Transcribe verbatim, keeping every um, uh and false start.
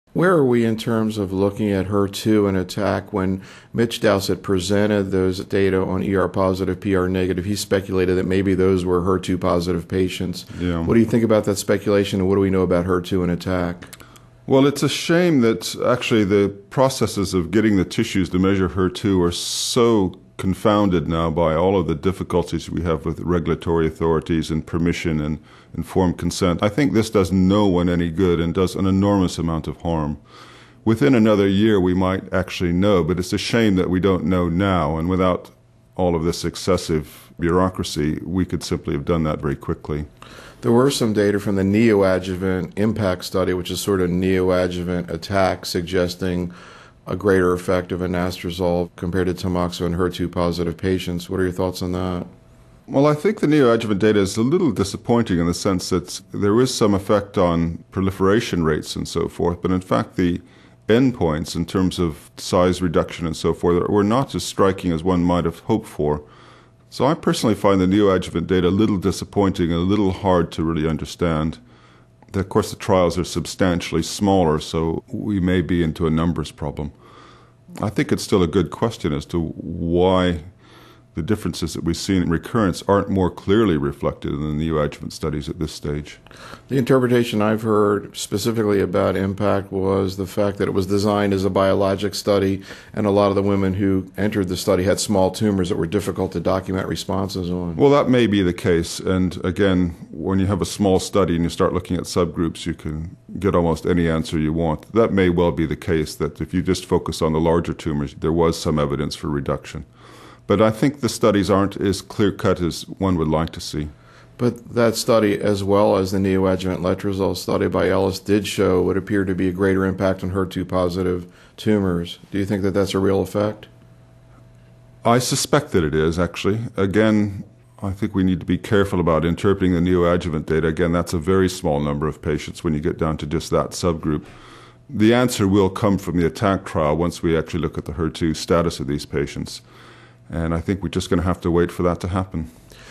Where are we in terms of looking at H E R two and attack? When Mitch Dowsett presented those data on E R positive, P R negative, he speculated that maybe those were H E R two positive patients. Yeah. What do you think about that speculation, and what do we know about H E R two and attack? Well, it's a shame that actually the processes of getting the tissues to measure H E R two are so confounded now by all of the difficulties we have with regulatory authorities and permission and informed consent. I think this does no one any good and does an enormous amount of harm. Within another year, we might actually know, but it's a shame that we don't know now. And without all of this excessive bureaucracy, we could simply have done that very quickly. There were some data from the neoadjuvant impact study, which is sort of neoadjuvant attack, suggesting a greater effect of anastrozole compared to tamoxifen in H E R two positive patients. What are your thoughts on that? Well, I think the neoadjuvant data is a little disappointing in the sense that there is some effect on proliferation rates and so forth, but in fact the endpoints in terms of size reduction and so forth were not as striking as one might have hoped for. So I personally find the neoadjuvant data a little disappointing and a little hard to really understand. Of course, the trials are substantially smaller, so we may be into a numbers problem. I think it's still a good question as to why the differences that we've seen in recurrence aren't more clearly reflected in the neoadjuvant studies at this stage. The interpretation I've heard specifically about impact was the fact that it was designed as a biologic study, and a lot of the women who entered the study had small tumors that were difficult to document responses on. Well, that may be the case. And again, when you have a small study and you start looking at subgroups, you can get almost any answer you want. That may well be the case, that if you just focus on the larger tumors, there was some evidence for reduction. But I think the studies aren't as clear-cut as one would like to see. But that study, as well as the neoadjuvant letrozole study by Ellis, did show what appeared to be a greater impact on H E R two positive tumors. Do you think that that's a real effect? I suspect that it is, actually. Again, I think we need to be careful about interpreting the neoadjuvant data. Again, that's a very small number of patients when you get down to just that subgroup. The answer will come from the attack trial once we actually look at the H E R two status of these patients. And I think we're just going to have to wait for that to happen.